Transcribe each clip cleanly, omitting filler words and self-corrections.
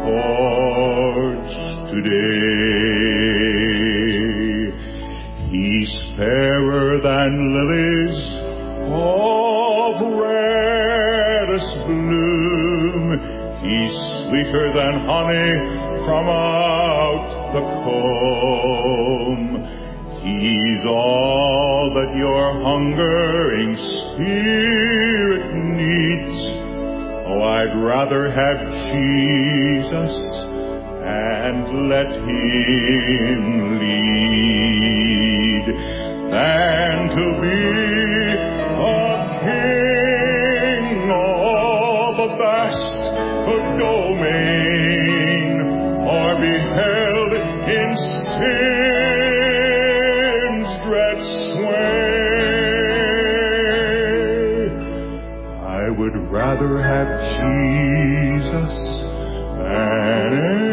forge today. He's fairer than lilies of reddest bloom. He's sweeter than honey from out the comb. He's all that your hungering spirit needs. Oh, I'd rather have Jesus and let him lead than to be a king of a vast domain, or be held in sin's dread sway. I would rather have Jesus than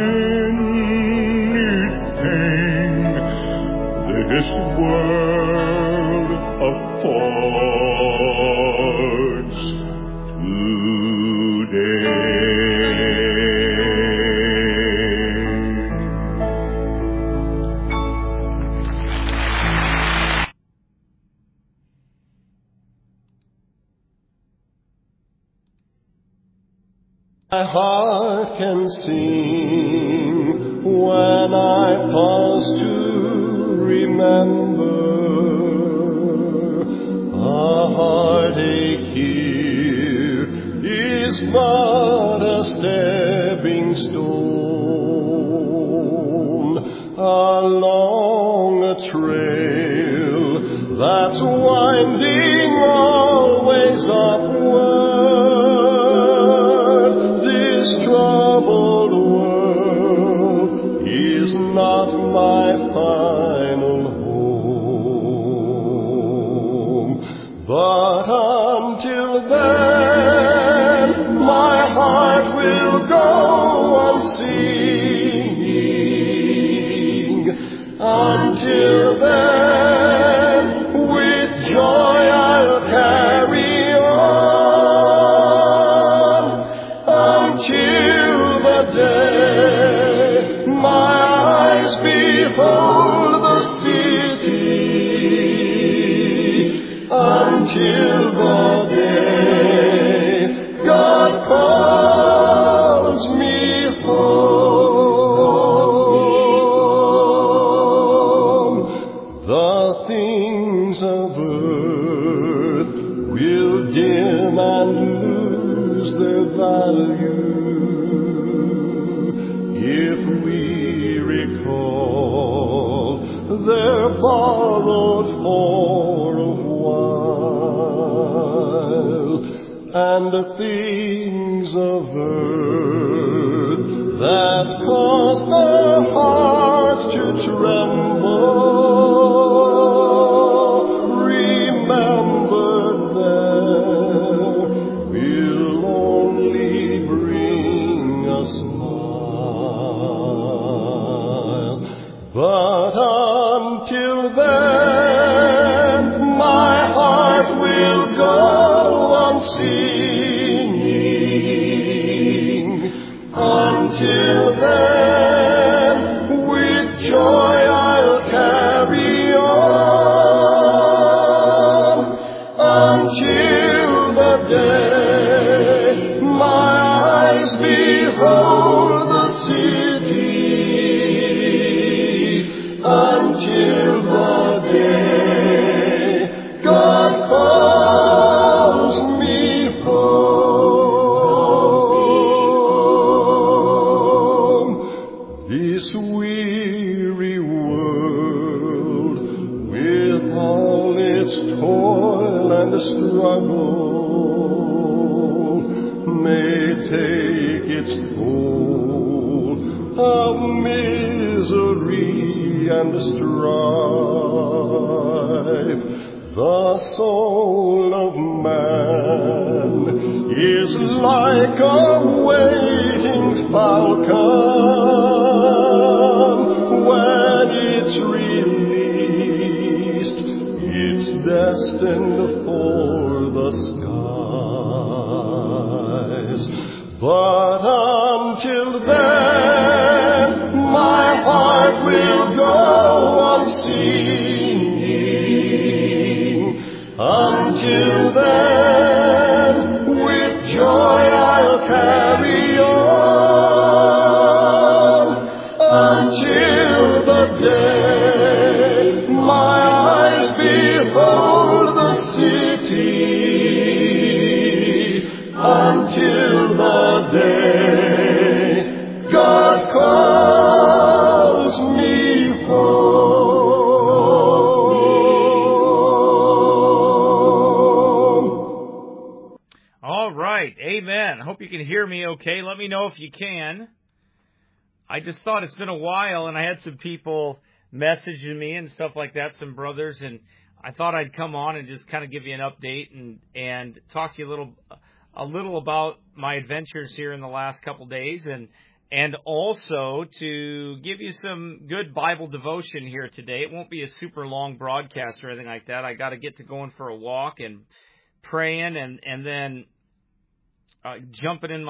anything this world affords today. My heart can sing when I pause to remember a heartache here is but a stepping stone along a trail that's winding always upward. This troubled world is not my final home, but until then my heart will go on singing. Until then, with joy I'll carry on until the day my eyes behold the city, until the day God calls me home. The things of earth will dim and lose their value if we recall they're borrowed for a while, and the things of earth that cause the heart to tremble, remembered there will only bring a smile. But until then, my heart will go on singing. Until then, with joy I'll carry on until the day my eyes behold the city, until the day God calls me home. This weary world, with all its toil and struggle, may take its toll of misery and strife. The soul of man is like a waiting falcon. When it's released, it's destined for the skies. But until then, okay. Let me know if you can. I just thought it's been a while, and I had some people messaging me and stuff like that, some brothers, and I thought I'd come on and just kind of give you an update and talk to you a little about my adventures here in the last couple days, and also to give you some good Bible devotion here today. It won't be a super long broadcast or anything like that. I got to get to going for a walk and praying, and then jumping in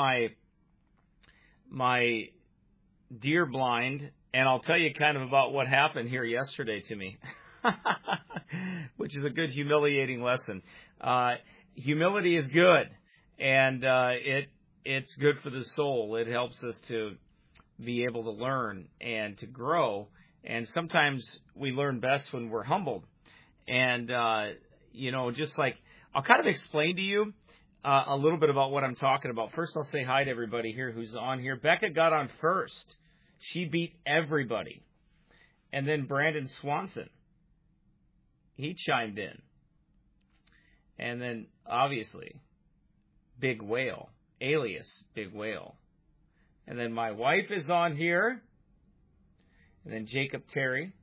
my deer blind, and I'll tell you kind of about what happened here yesterday to me, which is a good humiliating lesson. Humility is good, and it's good for the soul. It helps us to be able to learn and to grow, and sometimes we learn best when we're humbled. And, just like, I'll kind of explain to you a little bit about what I'm talking about. First, I'll say hi to everybody here who's on here. Becca got on first. She beat everybody. And then Brandon Swanson, he chimed in. And then, obviously, Big Whale, alias Big Whale. And then my wife is on here. And then Jacob Terry.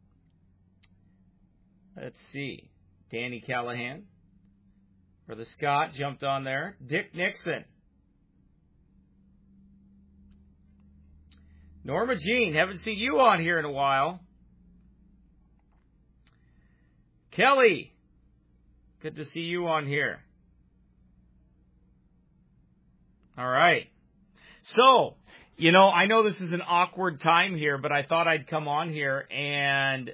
Let's see. Danny Callahan. Brother Scott jumped on there. Dick Nixon. Norma Jean, haven't seen you on here in a while. Kelly, good to see you on here. All right. So, I know this is an awkward time here, but I thought I'd come on here and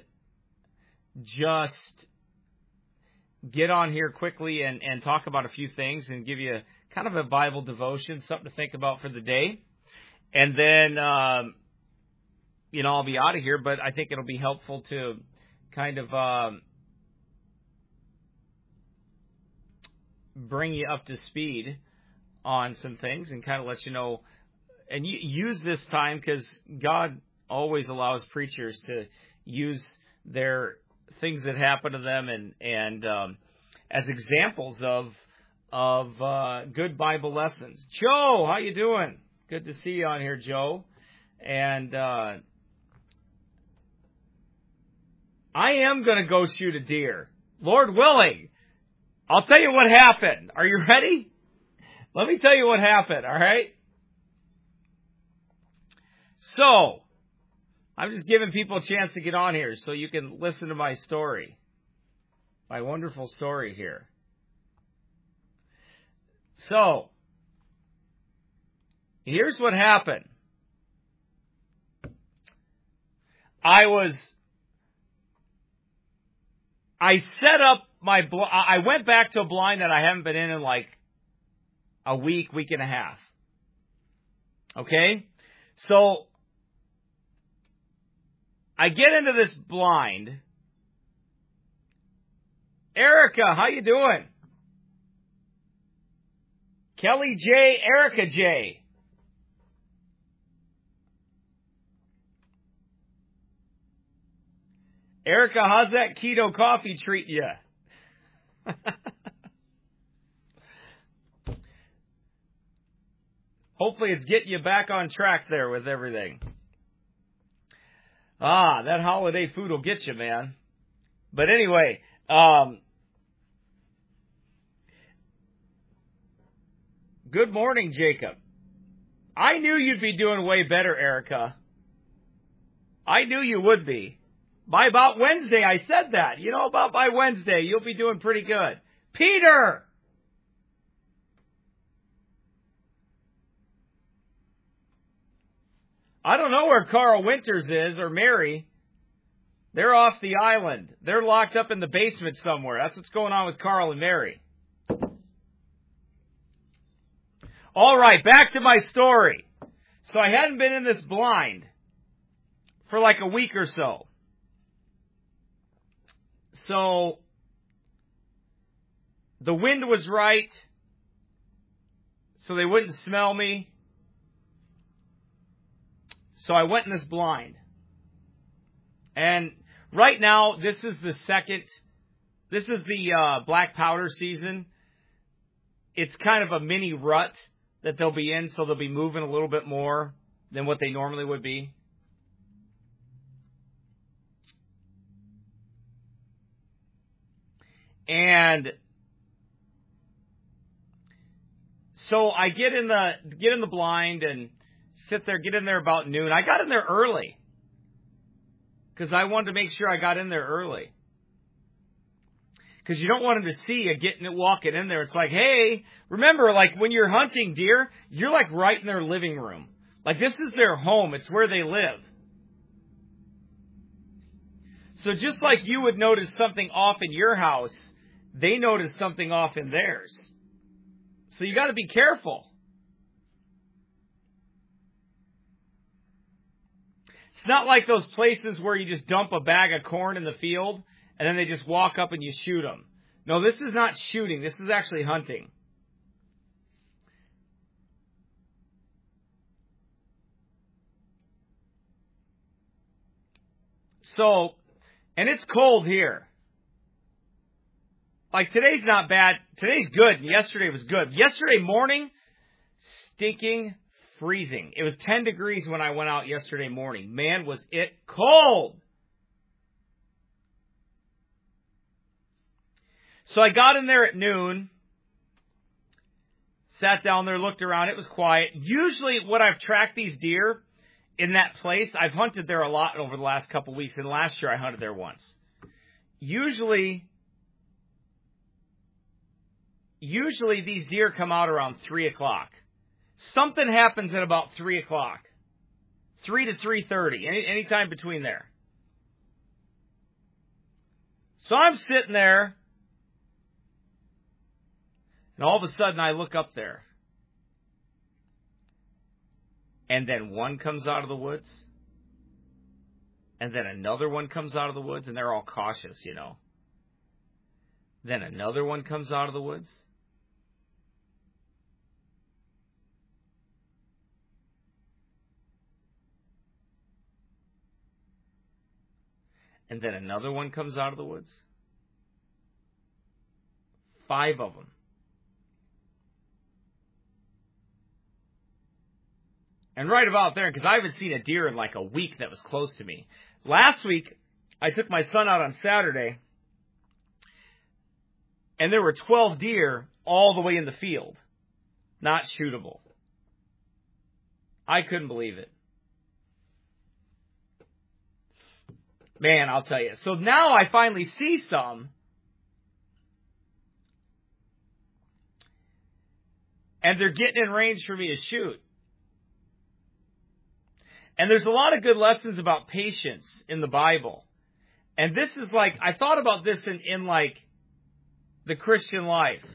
just get on here quickly and talk about a few things and give you kind of a Bible devotion, something to think about for the day. And then, I'll be out of here, but I think it'll be helpful to kind of bring you up to speed on some things and kind of let you know. And use this time, because God always allows preachers to use their things that happen to them and as examples of good Bible lessons. Joe, how you doing? Good to see you on here, Joe. And I am going to go shoot a deer, Lord willing. I'll tell you what happened. Are you ready? Let me tell you what happened, all right? So, I'm just giving people a chance to get on here so you can listen to my story. My wonderful story here. So, here's what happened. I set up I went back to a blind that I haven't been in like a week and a half. Okay? So, I get into this blind. Erica, how you doing? Kelly J, Erica J. Erica, how's that keto coffee treat you? Hopefully it's getting you back on track there with everything. That holiday food will get you, man. But anyway, good morning, Jacob. I knew you'd be doing way better, Erica. I knew you would be. By about Wednesday, I said that. About by Wednesday, you'll be doing pretty good. Peter! I don't know where Carl Winters is, or Mary. They're off the island. They're locked up in the basement somewhere. That's what's going on with Carl and Mary. All right, back to my story. So I hadn't been in this blind for like a week or so. So the wind was right, so they wouldn't smell me. So I went in this blind. And right now, this is the black powder season. It's kind of a mini rut that they'll be in, so they'll be moving a little bit more than what they normally would be. And so I get in the blind and sit there, get in there about noon. I got in there early because I wanted to make sure I got in there early. Because you don't want them to see you walking in there. It's like, hey, remember, like when you're hunting deer, you're like right in their living room. Like this is their home. It's where they live. So just like you would notice something off in your house, they notice something off in theirs. So you got to be careful. It's not like those places where you just dump a bag of corn in the field and then they just walk up and you shoot them. No, this is not shooting. This is actually hunting. So, and it's cold here. Like today's not bad. Today's good. And yesterday was good. Yesterday morning, stinking freezing. It was 10 degrees when I went out yesterday morning. Man, was it cold. So I got in there at noon, sat down there, looked around. It was quiet. Usually when I've tracked these deer in that place, I've hunted there a lot over the last couple of weeks. And last year I hunted there once. Usually these deer come out around 3 o'clock. Something happens at about 3 o'clock. 3 to 3:30, any time between there. So I'm sitting there, and all of a sudden I look up there. And then one comes out of the woods. And then another one comes out of the woods, and they're all cautious, you know. Then another one comes out of the woods. And then another one comes out of the woods. 5 of them. And right about there, because I haven't seen a deer in like a week that was close to me. Last week, I took my son out on Saturday, and there were 12 deer all the way in the field. Not shootable. I couldn't believe it. Man, I'll tell you. So now I finally see some. And they're getting in range for me to shoot. And there's a lot of good lessons about patience in the Bible. And this is like, I thought about this in like the Christian life.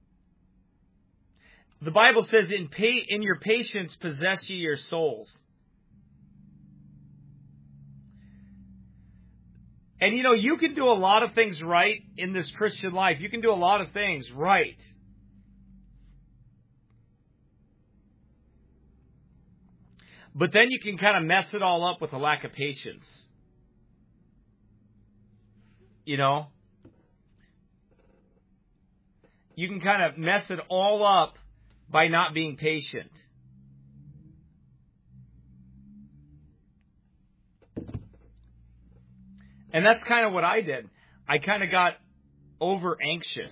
The Bible says, in your patience possess ye your souls. And you know, you can do a lot of things right in this Christian life. You can do a lot of things right. But then you can kind of mess it all up with a lack of patience. You know? You can kind of mess it all up by not being patient. And that's kind of what I did. I kind of got over anxious.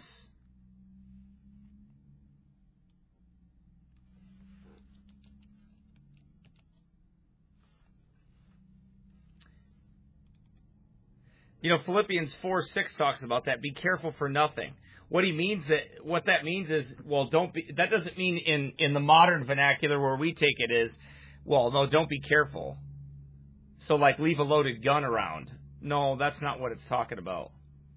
You know, Philippians 4:6 talks about that. Be careful for nothing. What that means is, well, don't be. That doesn't mean in the modern vernacular where we take it is, well, no, don't be careful. So like leave a loaded gun around. No, that's not what it's talking about.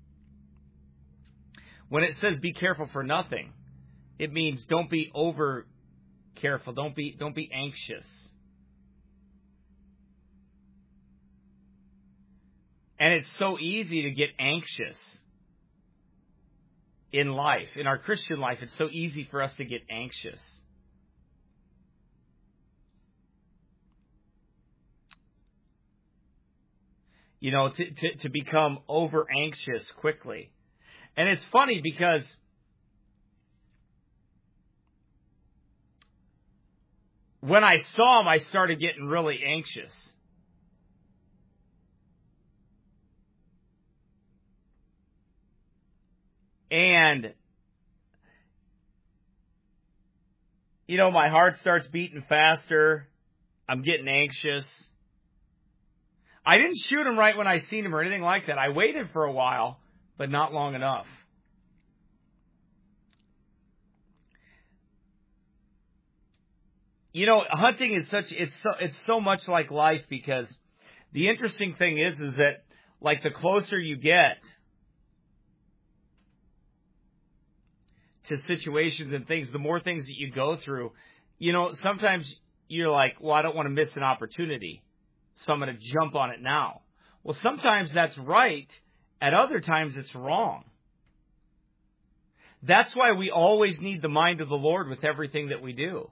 When it says be careful for nothing, it means don't be over careful. Don't be anxious. And it's so easy to get anxious in life. In our Christian life, it's so easy for us to get anxious. You know, to become over anxious quickly. And it's funny because when I saw him, I started getting really anxious. And, you know, my heart starts beating faster. I'm getting anxious. I didn't shoot him right when I seen him or anything like that. I waited for a while, but not long enough. You know, hunting is it's so much like life, because the interesting thing is that, like, the closer you get to situations and things, the more things that you go through, you know, sometimes you're like, well, I don't want to miss an opportunity, so I'm going to jump on it now. Well, sometimes that's right. At other times it's wrong. That's why we always need the mind of the Lord with everything that we do.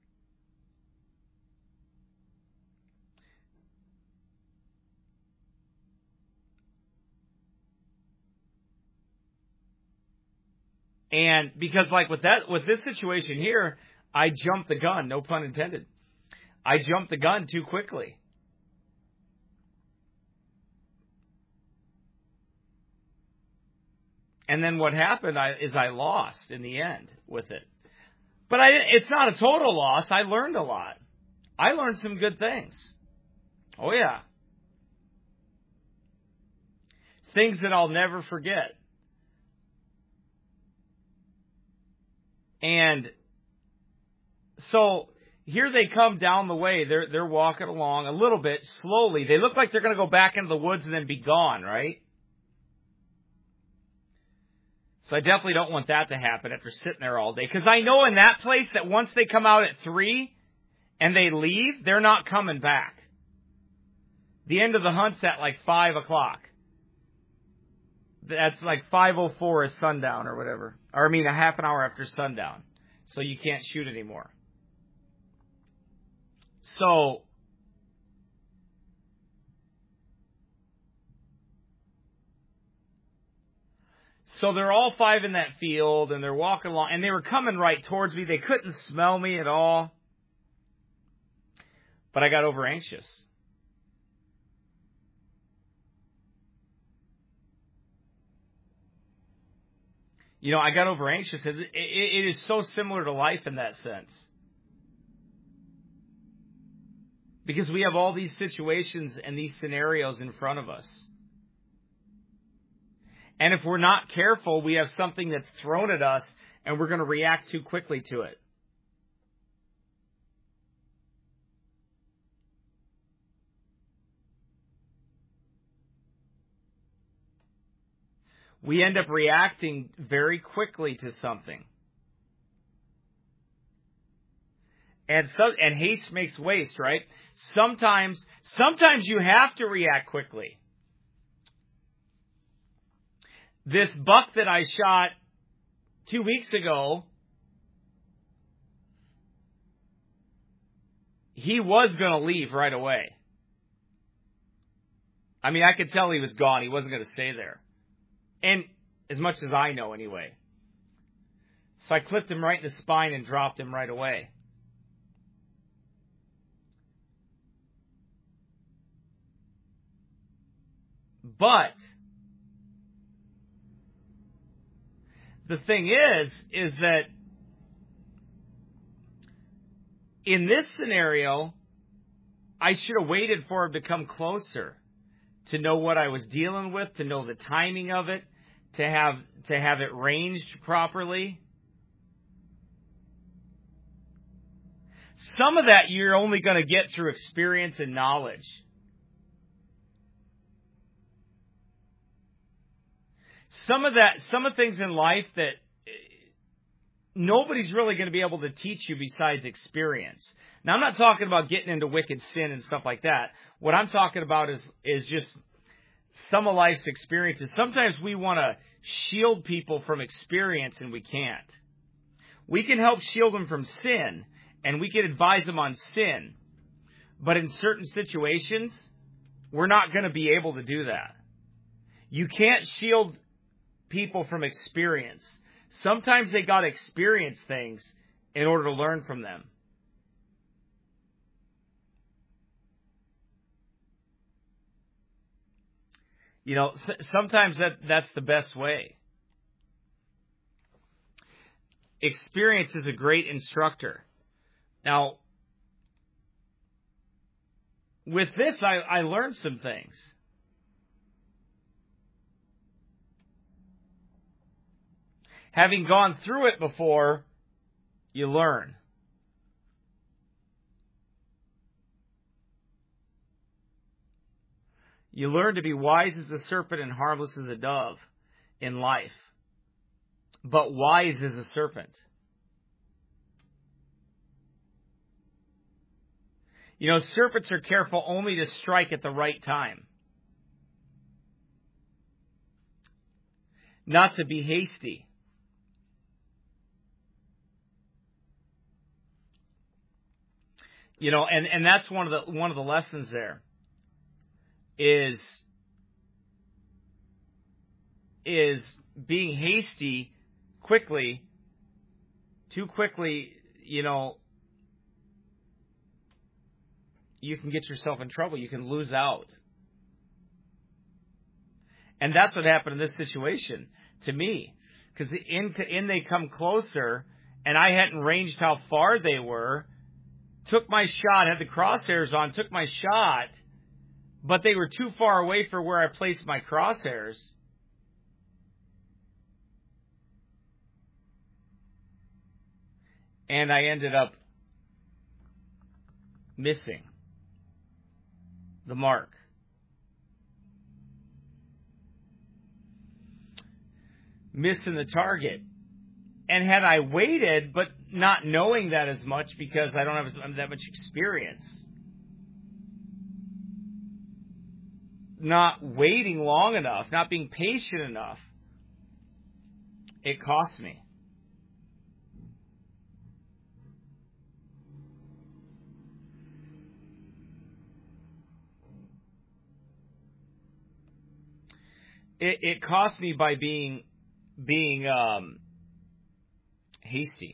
And because, like, with this situation here, I jumped the gun, no pun intended. I jumped the gun too quickly. And then what happened is I lost in the end with it. But it's not a total loss. I learned a lot. I learned some good things. Oh, yeah. Things that I'll never forget. And so here they come down the way. They're walking along a little bit slowly. They look like they're going to go back into the woods and then be gone, right? So I definitely don't want that to happen after sitting there all day. Because I know in that place that once they come out at 3 and they leave, they're not coming back. The end of the hunt's at like 5 o'clock. That's like 5:04 is sundown or whatever. Or I mean a half an hour after sundown. So you can't shoot anymore. So they're all 5 in that field, and they're walking along, and they were coming right towards me. They couldn't smell me at all. But I got over anxious. You know, I got over anxious. It is so similar to life in that sense. Because we have all these situations and these scenarios in front of us. And if we're not careful, we have something that's thrown at us, and we're going to react too quickly to it. We end up reacting very quickly to something. And haste makes waste, right? Sometimes you have to react quickly. This buck that I shot 2 weeks ago, he was going to leave right away. I mean, I could tell he was gone. He wasn't going to stay there. And as much as I know anyway. So I clipped him right in the spine and dropped him right away. But the thing is that in this scenario, I should have waited for him to come closer, to know what I was dealing with, to know the timing of it, to have it ranged properly. Some of that you're only going to get through experience and knowledge. Some of things in life that nobody's really going to be able to teach you besides experience. Now, I'm not talking about getting into wicked sin and stuff like that. What I'm talking about is just some of life's experiences. Sometimes we want to shield people from experience, and we can't. We can help shield them from sin, and we can advise them on sin. But in certain situations, we're not going to be able to do that. You can't shield people from experience. Sometimes they got to experience things in order to learn from them. You know, sometimes that's the best way. Experience is a great instructor. Now, with this, I learned some things. Having gone through it before, you learn. You learn to be wise as a serpent and harmless as a dove in life. But wise as a serpent. You know, serpents are careful only to strike at the right time. Not to be hasty. You know, and that's one of the lessons there is being hasty too quickly, you know, you can get yourself in trouble. You can lose out. And that's what happened in this situation to me. Because in they come closer, and I hadn't ranged how far they were. Took my shot, had the crosshairs on, took my shot, but they were too far away for where I placed my crosshairs. And I ended up missing the mark. Missing the target. And had I waited, but not knowing that as much because I don't have that much experience, not waiting long enough, not being patient enough, it cost me. It cost me by being hasty.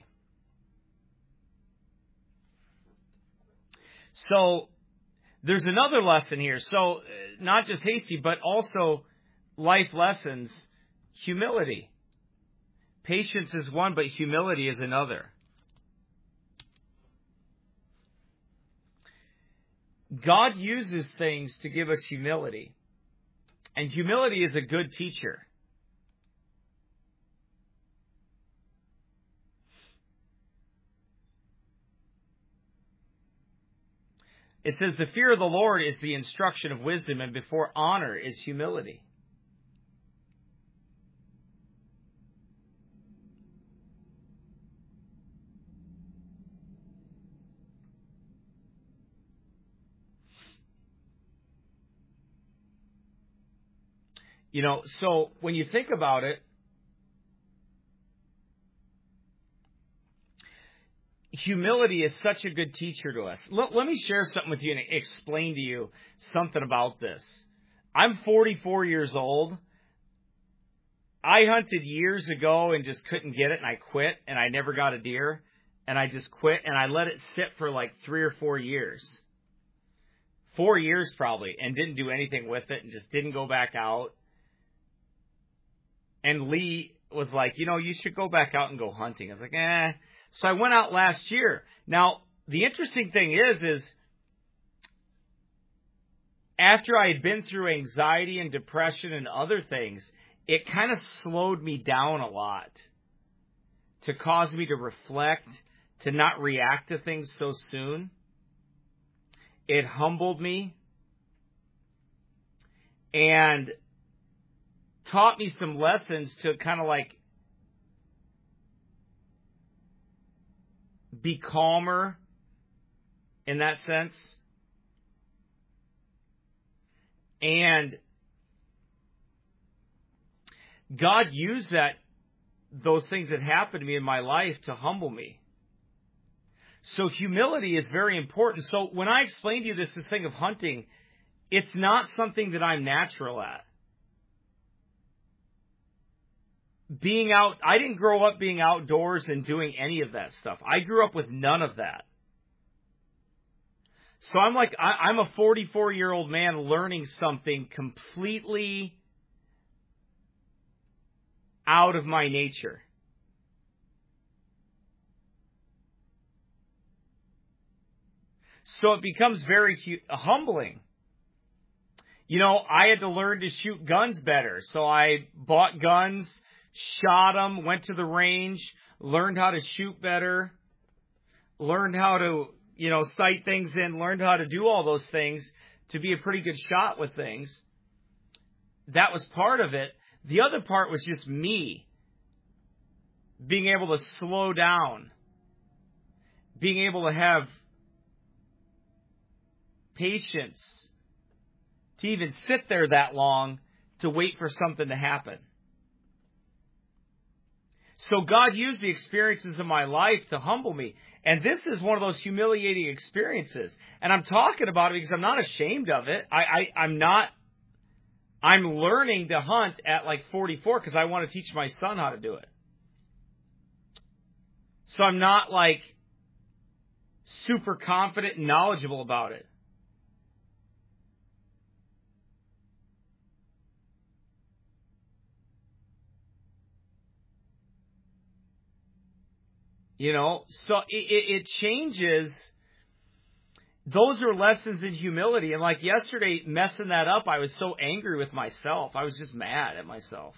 So there's another lesson here. So not just hasty, but also life lessons, humility. Patience is one, but humility is another. God uses things to give us humility. And humility is a good teacher. It says, the fear of the Lord is the instruction of wisdom, and before honor is humility. You know, so when you think about it, humility is such a good teacher to us. Let me share something with you and explain to you something about this. I'm 44 years old. I hunted years ago and just couldn't get it, and I quit, and I never got a deer, and I just quit, and I let it sit for like 3 or 4 years. 4 years probably, and didn't do anything with it, and just didn't go back out. And Lee was like, you know, you should go back out and go hunting. I was like, eh. So I went out last year. Now, the interesting thing is after I had been through anxiety and depression and other things, it kind of slowed me down a lot to cause me to reflect, to not react to things so soon. It humbled me and taught me some lessons to kind of like be calmer in that sense. And God used those things that happened to me in my life to humble me. So humility is very important. So when I explain to you this thing of hunting, it's not something that I'm natural at. Being out, I didn't grow up being outdoors and doing any of that stuff. I grew up with none of that. So I'm a 44-year-old man learning something completely out of my nature. So it becomes very humbling. You know, I had to learn to shoot guns better. So I bought guns, shot them, went to the range, learned how to shoot better, learned how to, sight things in, learned how to do all those things to be a pretty good shot with things. That was part of it. The other part was just me being able to slow down, being able to have patience to even sit there that long to wait for something to happen. So God used the experiences of my life to humble me. And this is one of those humiliating experiences. And I'm talking about it because I'm not ashamed of it. I'm learning to hunt at like 44 because I want to teach my son how to do it. So I'm not like super confident and knowledgeable about it. So it changes. Those are lessons in humility. And like yesterday, messing that up, I was so angry with myself. I was just mad at myself.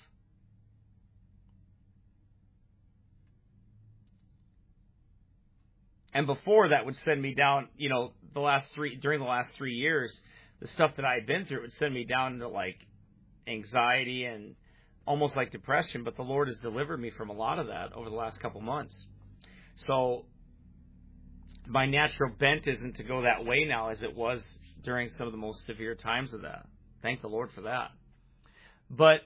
And before that would send me down, during the last 3 years, the stuff that I had been through would send me down into like anxiety and almost like depression. But the Lord has delivered me from a lot of that over the last couple months. So my natural bent isn't to go that way now as it was during some of the most severe times of that. Thank the Lord for that. But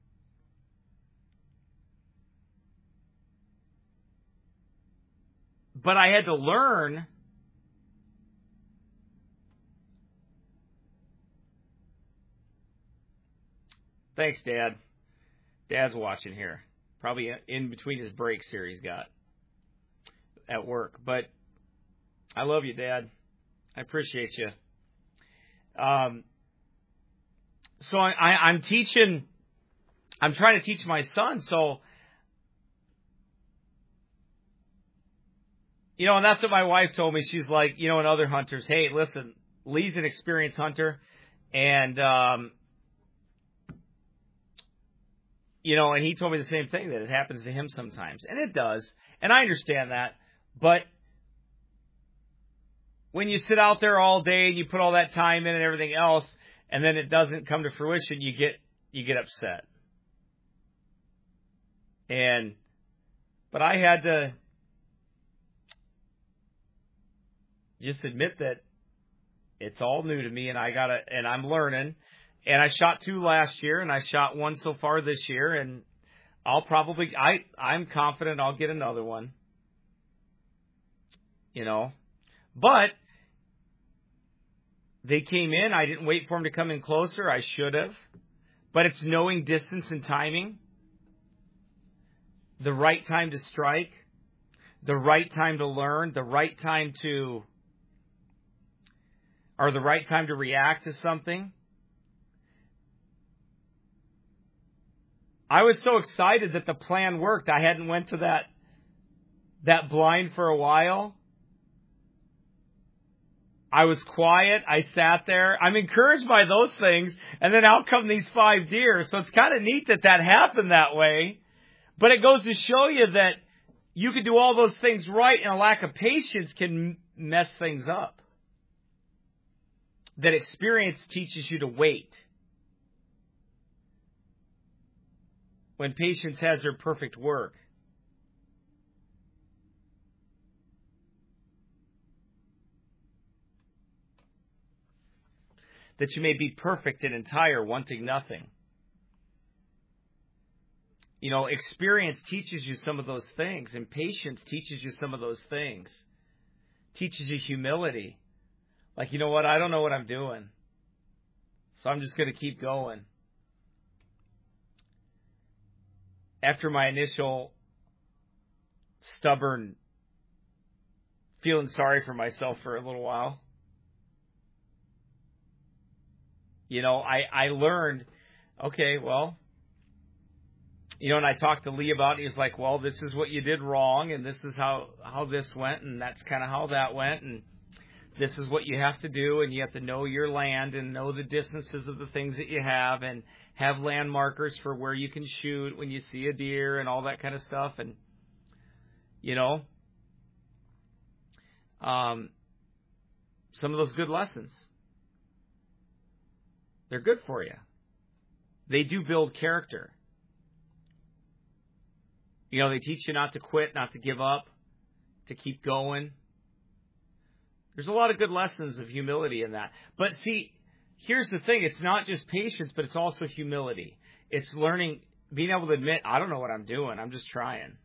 I had to learn Thanks, Dad. Dad's watching here. Probably in between his breaks here he's got at work. But I love you, Dad. I appreciate you. So I'm teaching. I'm trying to teach my son. So, and that's what my wife told me. She's like, and other hunters, hey, listen, Lee's an experienced hunter. And, and he told me the same thing, that it happens to him sometimes. And it does. And I understand that. But when you sit out there all day and you put all that time in and everything else, and then it doesn't come to fruition, you get upset. But I had to just admit that it's all new to me, and I'm learning. And I shot 2 last year, and I shot 1 so far this year, and I'm confident I'll get another one. But they came in. I didn't wait for them to come in closer. I should have. But it's knowing distance and timing. The right time to strike. The right time to learn. The right time to react to something. I was so excited that the plan worked. I hadn't went to that blind for a while. I was quiet. I sat there. I'm encouraged by those things. And then out come these 5 deer. So it's kind of neat that happened that way. But it goes to show you that you can do all those things right, and a lack of patience can mess things up. That experience teaches you to wait. When patience has her perfect work. That you may be perfect and entire, wanting nothing. Experience teaches you some of those things, and patience teaches you some of those things. Teaches you humility. Like, you know what? I don't know what I'm doing. So I'm just going to keep going. After my initial stubborn feeling sorry for myself for a little while, I learned, okay, well, and I talked to Lee about it. He's like, well, this is what you did wrong, and this is how this went, and that's kind of how that went, and this is what you have to do, and you have to know your land and know the distances of the things that you have, and have land markers for where you can shoot when you see a deer and all that kind of stuff, and, some of those good lessons. They're good for you. They do build character. They teach you not to quit, not to give up, to keep going. There's a lot of good lessons of humility in that. But see, here's the thing. It's not just patience, but it's also humility. It's learning, being able to admit, I don't know what I'm doing. I'm just trying.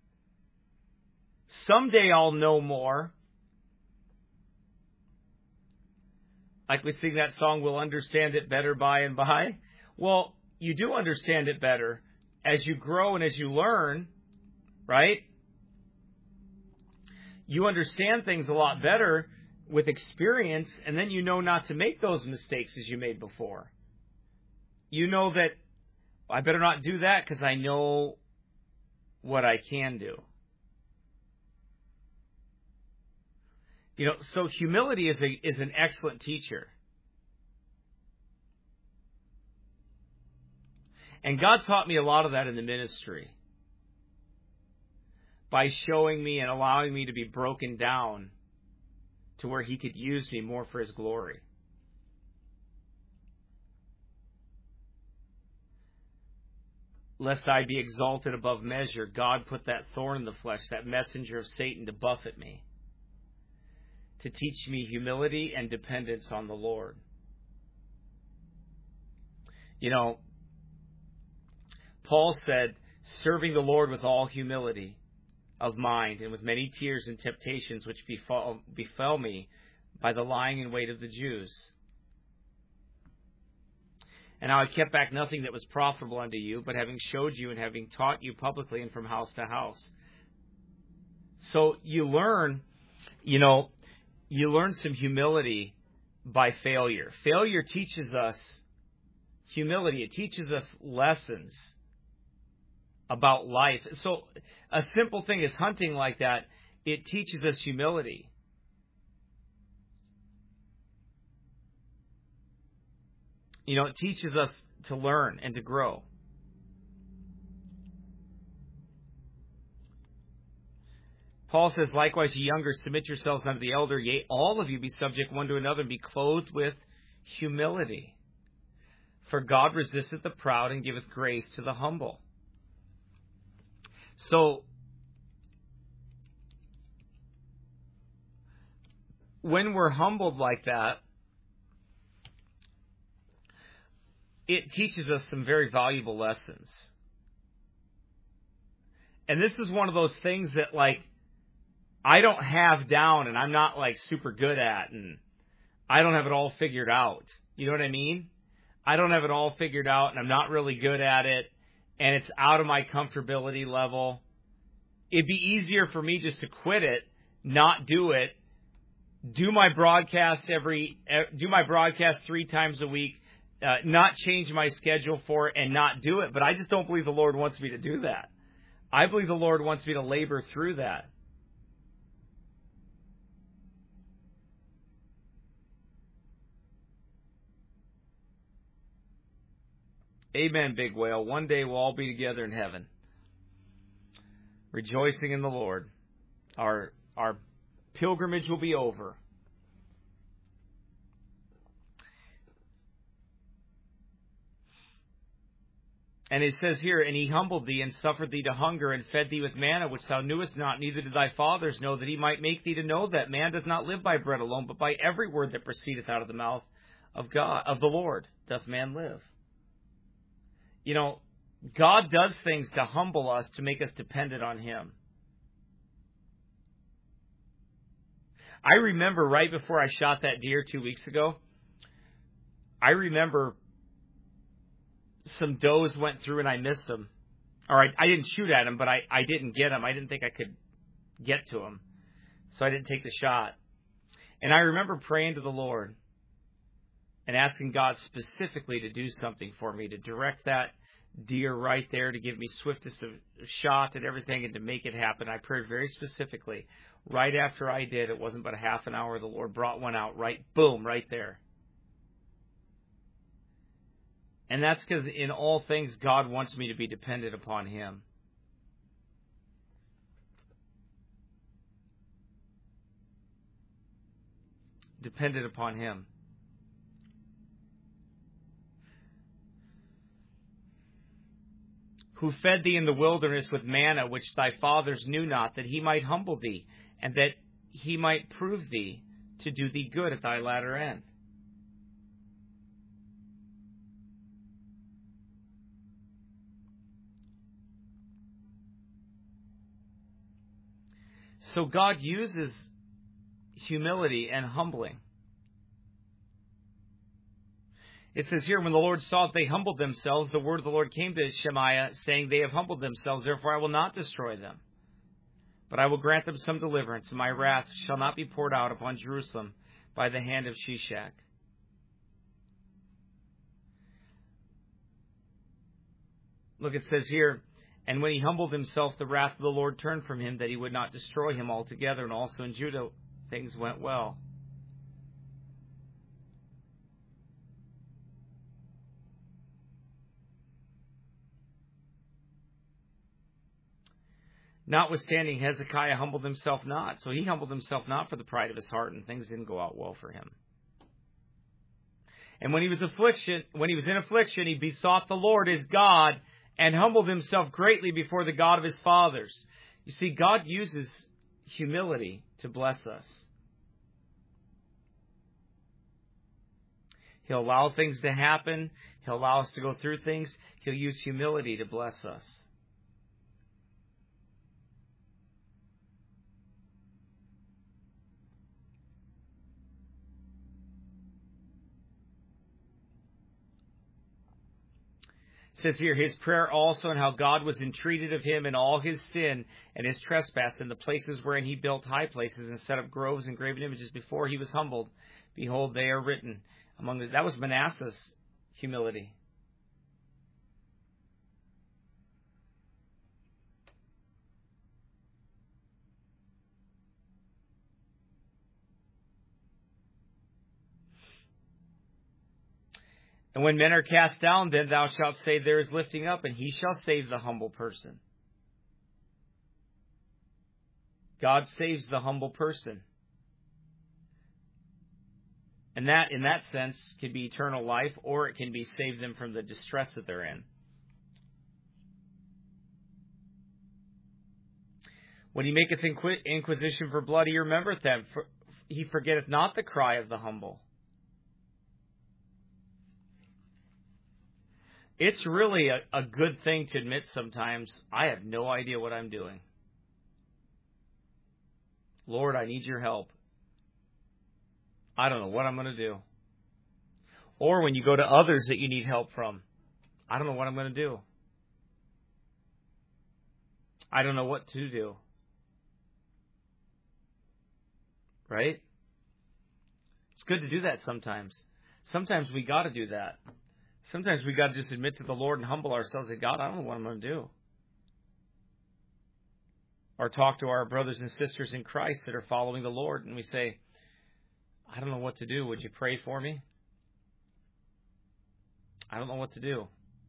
Someday I'll know more. Like we sing that song, we'll understand it better by and by. Well, you do understand it better as you grow and as you learn, right? You understand things a lot better with experience, and then you know not to make those mistakes as you made before. You know that I better not do that because I know what I can do. So humility is an excellent teacher. And God taught me a lot of that in the ministry by showing me and allowing me to be broken down to where He could use me more for His glory. Lest I be exalted above measure, God put that thorn in the flesh, that messenger of Satan, to buffet me, to teach me humility and dependence on the Lord. Paul said, serving the Lord with all humility of mind and with many tears and temptations which befell me by the lying in wait of the Jews. And now I kept back nothing that was profitable unto you, but having showed you and having taught you publicly and from house to house. So you learn some humility by failure. Failure teaches us humility. It teaches us lessons about life. So a simple thing is hunting like that. It teaches us humility. It teaches us to learn and to grow. Paul says, likewise, ye younger, submit yourselves unto the elder. Yea, all of you be subject one to another, and be clothed with humility. For God resisteth the proud, and giveth grace to the humble. So, when we're humbled like that, it teaches us some very valuable lessons. And this is one of those things that, I don't have down, and I'm not, super good at, and I don't have it all figured out. You know what I mean? I don't have it all figured out, and I'm not really good at it, and it's out of my comfortability level. It'd be easier for me just to quit it, not do it, do my broadcast 3 times a week, not change my schedule for it, and not do it. But I just don't believe the Lord wants me to do that. I believe the Lord wants me to labor through that. Amen, big whale. One day we'll all be together in heaven, rejoicing in the Lord. Our pilgrimage will be over. And it says here, and He humbled thee and suffered thee to hunger and fed thee with manna, which thou knewest not, neither did thy fathers know, that He might make thee to know that man doth not live by bread alone, but by every word that proceedeth out of the mouth of God, of the Lord, doth man live. God does things to humble us, to make us dependent on Him. I remember right before I shot that deer 2 weeks ago, I remember some does went through and I missed them. Or I didn't shoot at them, but I didn't get them. I didn't think I could get to them. So I didn't take the shot. And I remember praying to the Lord. and asking God specifically to do something for me, to direct that deer right there, to give me swiftest of shot and everything, and to make it happen. I prayed very specifically. Right after I did, it wasn't but a half an hour, the Lord brought one out, right, boom, right there. And that's because in all things, God wants me to be dependent upon Him. Dependent upon Him. Who fed thee in the wilderness with manna, which thy fathers knew not, that He might humble thee, and that He might prove thee to do thee good at thy latter end. So God uses humility and humbling. It says here, when the Lord saw that they humbled themselves, the word of the Lord came to Shemaiah, saying, they have humbled themselves, therefore I will not destroy them. But I will grant them some deliverance, and my wrath shall not be poured out upon Jerusalem by the hand of Shishak. Look, it says here, and when he humbled himself, the wrath of the Lord turned from him, that he would not destroy him altogether. And also in Judah, things went well. Notwithstanding, Hezekiah humbled himself not. So he humbled himself not for the pride of his heart, and things didn't go out well for him. And when he was in affliction, he besought the Lord his God, and humbled himself greatly before the God of his fathers. You see, God uses humility to bless us. He'll allow things to happen. He'll allow us to go through things. He'll use humility to bless us. It says here, his prayer also, and how God was entreated of him in all his sin and his trespass, in the places wherein he built high places and set up groves and graven images before he was humbled. Behold, they are written among the... That was Manasseh's humility. And when men are cast down, then thou shalt say, there is lifting up, and he shall save the humble person. God saves the humble person. And that, in that sense, can be eternal life, or it can be save them from the distress that they're in. When he maketh inquisition for blood, he remembereth them. He forgetteth not the cry of the humble. It's really a good thing to admit sometimes, I have no idea what I'm doing. Lord, I need your help. I don't know what I'm going to do. Or when you go to others that you need help from, I don't know what I'm going to do. I don't know what to do. Right? It's good to do that sometimes. Sometimes we got to do that. Sometimes we got to just admit to the Lord and humble ourselves and say, God, I don't know what I'm going to do. Or talk to our brothers and sisters in Christ that are following the Lord, and we say, I don't know what to do. Would you pray for me? I don't know what to do.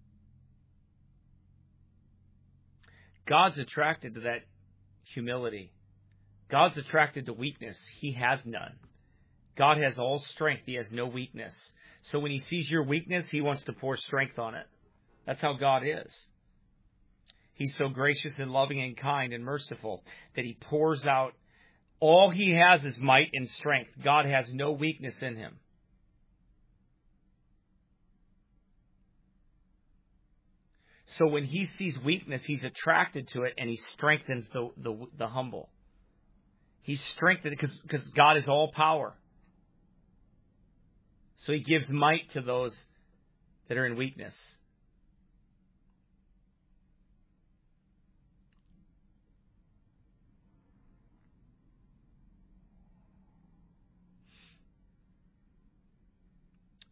God's attracted to that humility. God's attracted to weakness. He has none. God has all strength. He has no weakness. So when he sees your weakness, he wants to pour strength on it. That's how God is. He's so gracious and loving and kind and merciful that he pours out. All he has is might and strength. God has no weakness in him. So when he sees weakness, he's attracted to it, and he strengthens the humble. He's strengthened because God is all power. So he gives might to those that are in weakness.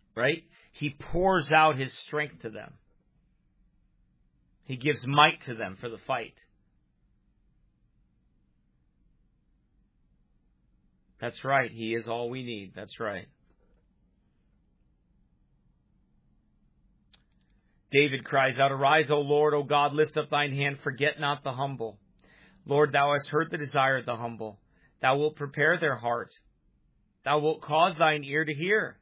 right? He pours out His strength to them. He gives might to them for the fight. That's right. He is all we need. That's right. David cries out, "Arise, O Lord, O God, lift up thine hand, forget not the humble. Lord, thou hast heard the desire of the humble. Thou wilt prepare their heart. Thou wilt cause thine ear to hear."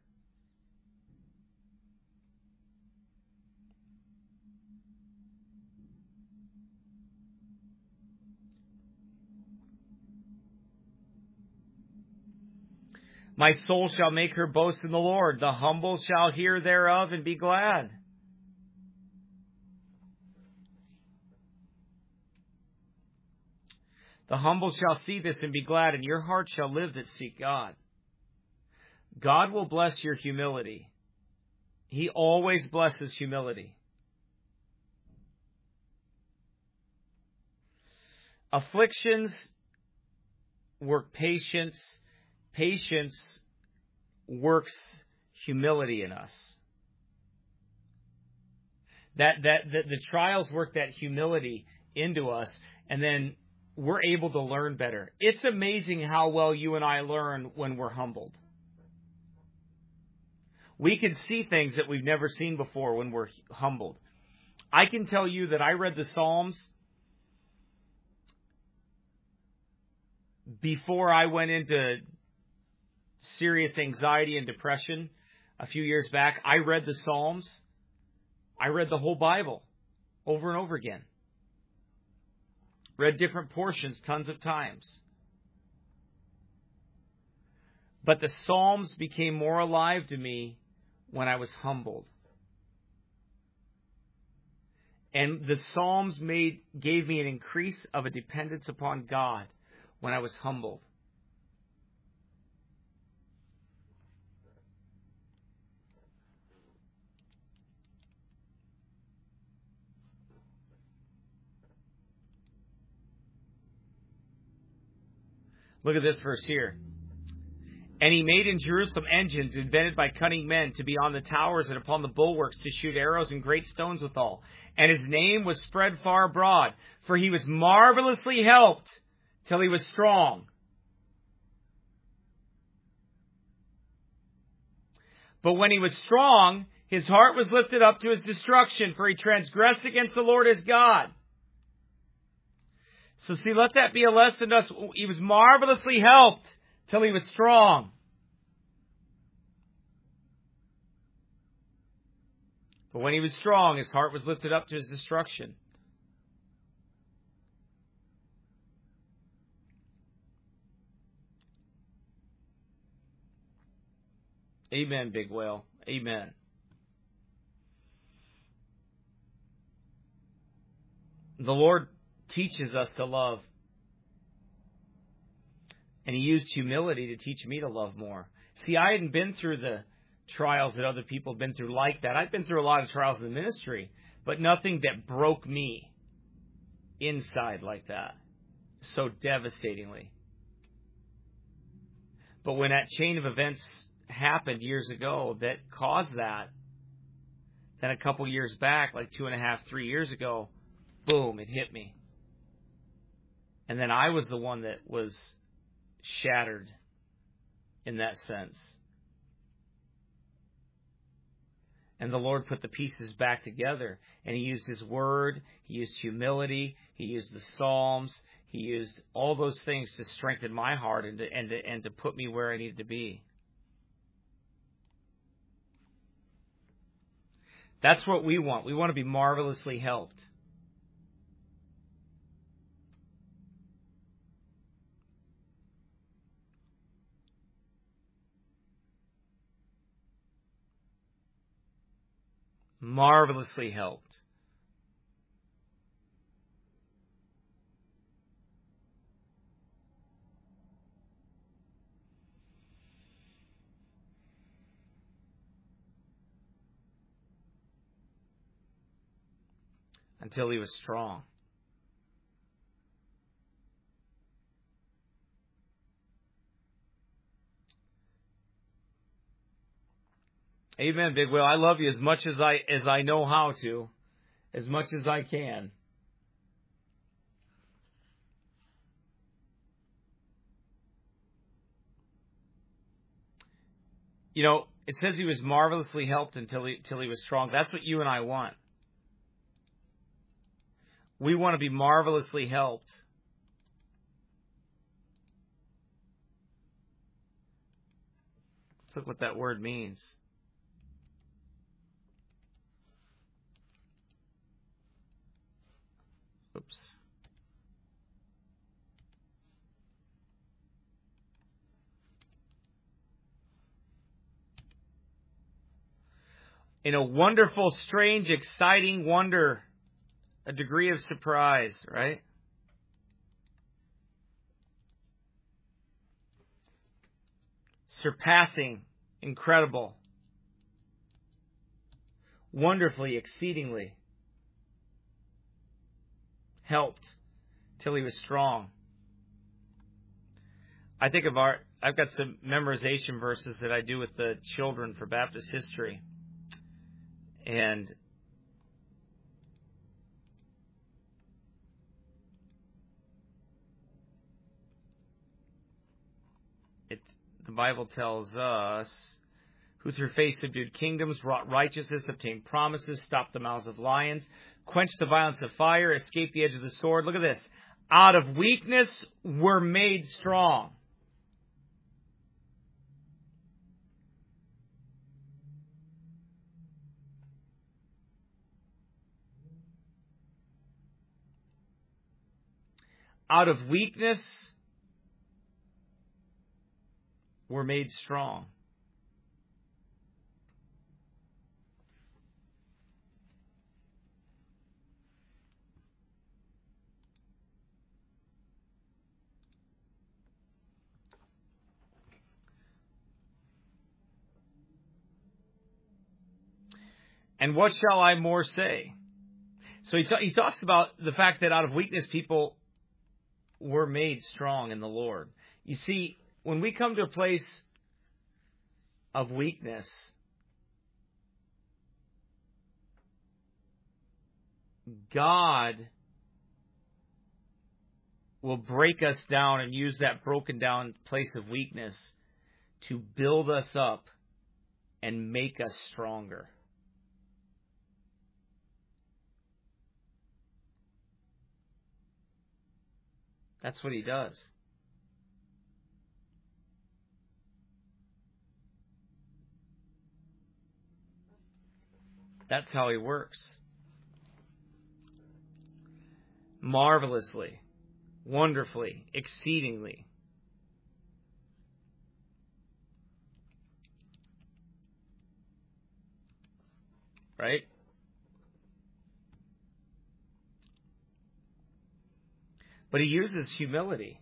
My soul shall make her boast in the Lord. The humble shall hear thereof and be glad. The humble shall see this and be glad, and your heart shall live that seek God. God will bless your humility. He always blesses humility. Afflictions work patience. Patience works humility in us. The trials work that humility into us, and then we're able to learn better. It's amazing how well you and I learn when we're humbled. We can see things that we've never seen before when we're humbled. I can tell you that I read the Psalms before I went into serious anxiety and depression a few years back. I read the Psalms. I read the whole Bible over and over again. Read different portions tons of times. But the Psalms became more alive to me when I was humbled. And the Psalms gave me an increase of a dependence upon God when I was humbled. Look at this verse here. And he made in Jerusalem engines invented by cunning men to be on the towers and upon the bulwarks to shoot arrows and great stones withal. And his name was spread far abroad, for he was marvelously helped till he was strong. But when he was strong, his heart was lifted up to his destruction, for he transgressed against the Lord his God. So see, let that be a lesson to us. He was marvelously helped till he was strong. But when he was strong, his heart was lifted up to his destruction. Amen, Big Whale. Amen. The Lord teaches us to love. And he used humility to teach me to love more. See, I hadn't been through the trials that other people have been through like that. I've been through a lot of trials in the ministry, but nothing that broke me inside like that so devastatingly. But when that chain of events happened years ago that caused that, then a couple years back, like 2.5, 3 years ago, boom, it hit me. And then I was the one that was shattered in that sense. And the Lord put the pieces back together. And he used his word, he used humility, he used the Psalms, he used all those things to strengthen my heart and to put me where I needed to be. That's what we want. We want to be marvelously helped. Marvelously helped. Until he was strong. Amen, Big Will. I love you as much as I know how to, as much as I can. You know, it says he was marvelously helped until he was strong. That's what you and I want. We want to be marvelously helped. Let's look what that word means. Oops. In a wonderful, strange, exciting wonder, a degree of surprise, right? Surpassing, incredible, wonderfully, exceedingly, helped till he was strong. I think I've got some memorization verses that I do with the children for Baptist history. And the Bible tells us, who through faith subdued kingdoms, wrought righteousness, obtained promises, stopped the mouths of lions, quenched the violence of fire, escaped the edge of the sword. Look at this. Out of weakness were made strong. Out of weakness were made strong. And what shall I more say? So he talks about the fact that out of weakness people were made strong in the Lord. You see, when we come to a place of weakness, God will break us down and use that broken down place of weakness to build us up and make us stronger. That's what he does. That's how he works. Marvelously, wonderfully, exceedingly. Right? But he uses humility.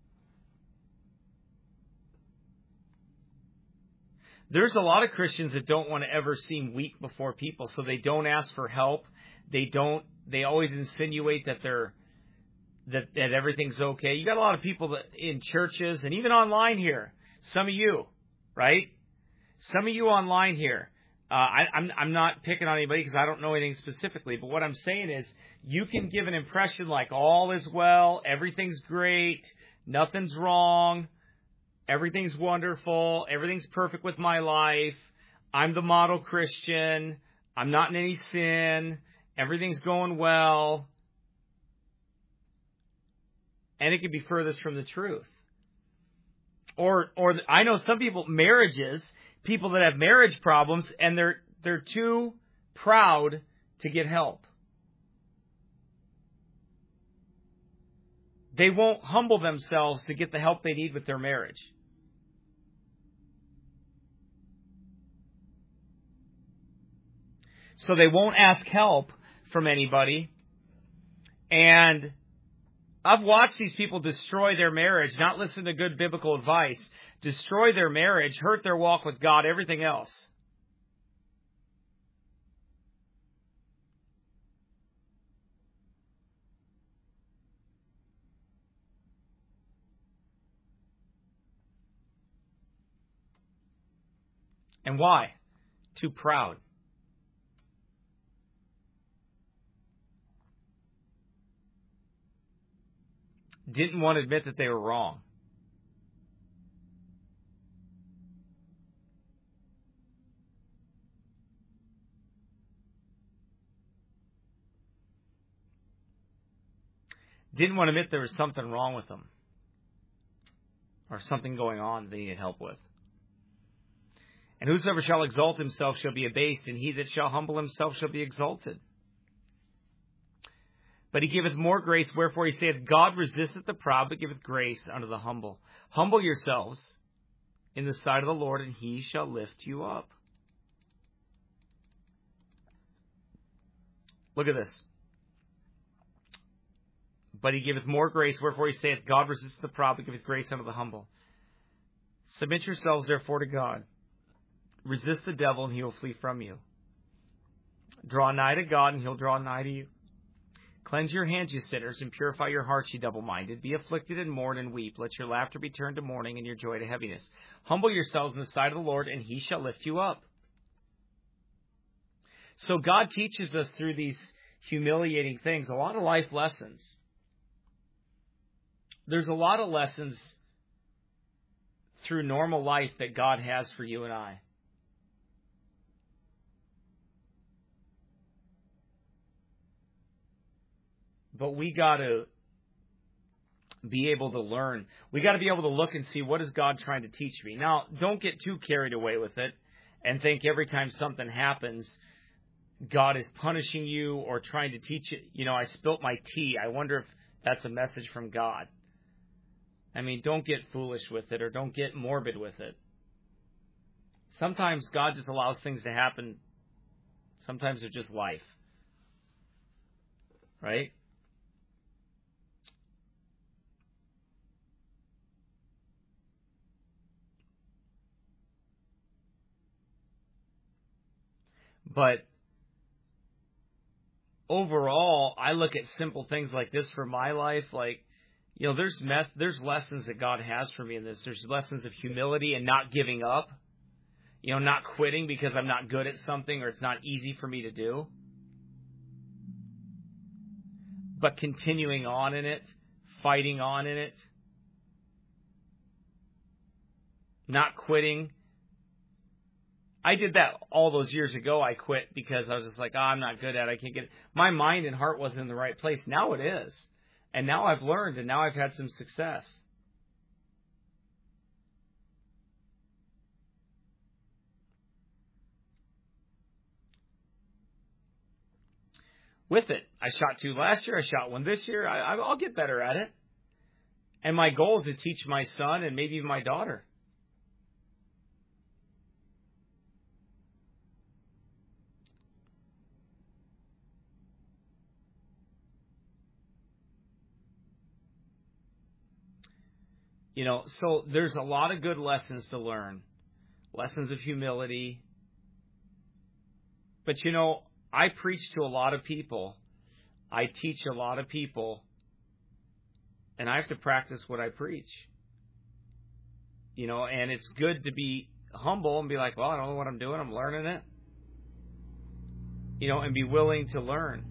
There's a lot of Christians that don't want to ever seem weak before people, so they don't ask for help. They always insinuate that that everything's okay. You got a lot of people that in churches and even online here. Some of you, right? Some of you online here. I'm not picking on anybody because I don't know anything specifically, but what I'm saying is you can give an impression like all is well, everything's great, nothing's wrong, everything's wonderful, everything's perfect with my life, I'm the model Christian, I'm not in any sin, everything's going well, and it can be furthest from the truth. Or I know some people, people that have marriage problems, and they're too proud to get help. They won't humble themselves to get the help they need with their marriage. So they won't ask help from anybody. And I've watched these people destroy their marriage, not listen to good biblical advice, destroy their marriage, hurt their walk with God, everything else. And why? Too proud. Didn't want to admit that they were wrong. Didn't want to admit there was something wrong with them. Or something going on that they needed help with. And whosoever shall exalt himself shall be abased, and he that shall humble himself shall be exalted. But he giveth more grace, wherefore he saith, God resisteth the proud, but giveth grace unto the humble. Humble yourselves in the sight of the Lord, and he shall lift you up. Look at this. But he giveth more grace, wherefore he saith, God resisteth the proud, but giveth grace unto the humble. Submit yourselves therefore to God. Resist the devil, and he will flee from you. Draw nigh to God, and he'll draw nigh to you. Cleanse your hands, you sinners, and purify your hearts, ye double-minded. Be afflicted and mourn and weep. Let your laughter be turned to mourning, and your joy to heaviness. Humble yourselves in the sight of the Lord, and he shall lift you up. So God teaches us through these humiliating things a lot of life lessons. There's a lot of lessons through normal life that God has for you and I. But we got to be able to learn. We got to be able to look and see, what is God trying to teach me? Now, don't get too carried away with it and think every time something happens, God is punishing you or trying to teach you. You know, I spilt my tea. I wonder if that's a message from God. I mean, don't get foolish with it or don't get morbid with it. Sometimes God just allows things to happen. Sometimes they're just life. Right? But overall, I look at simple things like this for my life, like, you know, there's lessons that God has for me in this. There's lessons of humility and not giving up. You know, not quitting because I'm not good at something or it's not easy for me to do. But continuing on in it, fighting on in it. Not quitting. I did that all those years ago. I quit because I was just like, I'm not good at it. I can't get it. My mind and heart wasn't in the right place. Now it is. And now I've learned, and now I've had some success. With it, I shot 2 last year. I shot 1 this year. I'll get better at it. And my goal is to teach my son and maybe even my daughter. You know, so there's a lot of good lessons to learn. Lessons of humility. But, you know, I preach to a lot of people. I teach a lot of people. And I have to practice what I preach. You know, and it's good to be humble and be like, well, I don't know what I'm doing. I'm learning it. You know, and be willing to learn.